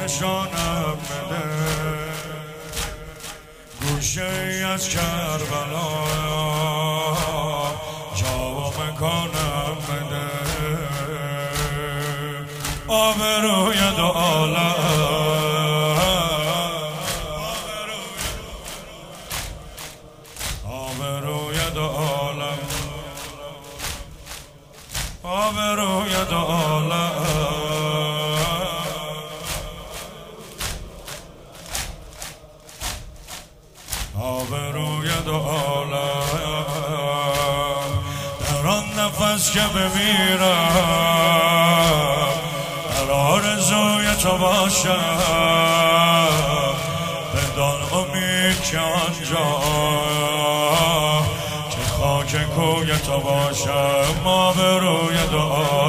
نشانم بده، گوشه ای از کربلا جا و مکانم بده. آبروی دو عالم، آبروی دو عالم، آبروی دو عالم، آبروی دو عالم. در آن نفس که بمیرم در آرزوی تو باشم، بدان امید که آنجا که خاک کوی تو باشم. آبروی دو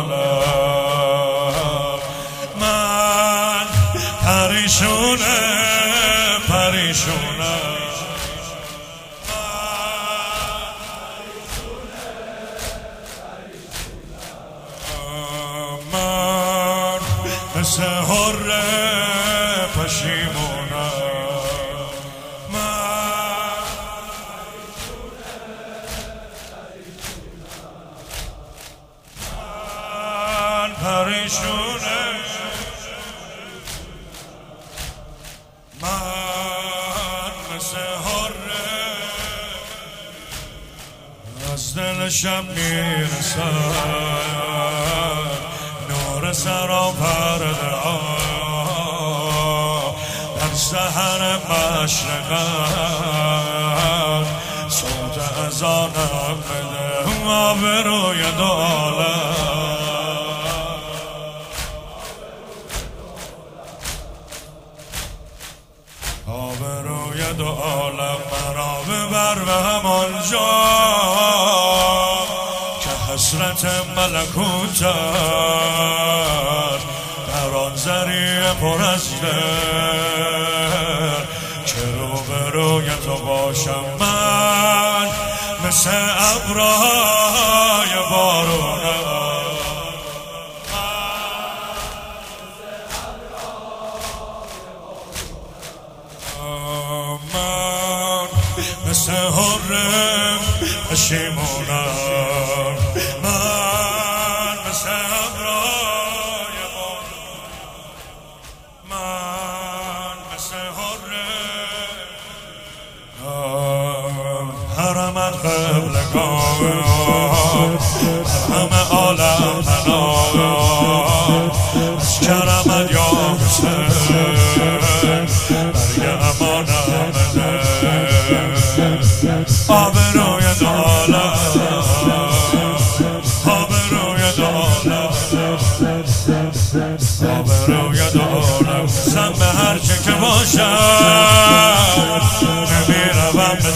عالم. من پریشونه پریشونه، من مثل حره پشیمونم، من پریشونه، من مثل حره از دلشم میرسد نور سراپرده ها، در سحر مشرقت صوت اذانم بده. آبروی دو عالم، آبروی دو عالم. مرا ببر به همان جا که حسرت ملکوت است، در آن ذریعه پر از دل که روبروی تو باشم. من مثل ابرهای بارونم، من مثل حره پشیمونم، من مثل ابرهای بارونم، من مثل حره. حرمت قبلگاه، همه عالم پناه، از کرمت یا حسین برگ امانم بده. آبروی دو عالم، آبروی دو عالم، آبروی دو عالم. زن به هرچه که باشم نمیروم به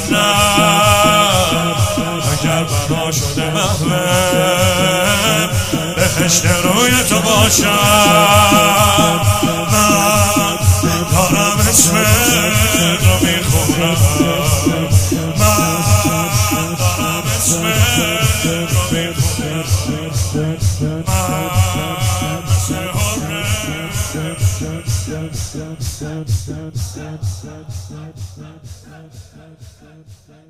جهنم، اگر بنا شده محوم بهشت روی تو باشم. من دارم اسم رو میخونم، من دارم اسم رو میخونم، من مثل حره.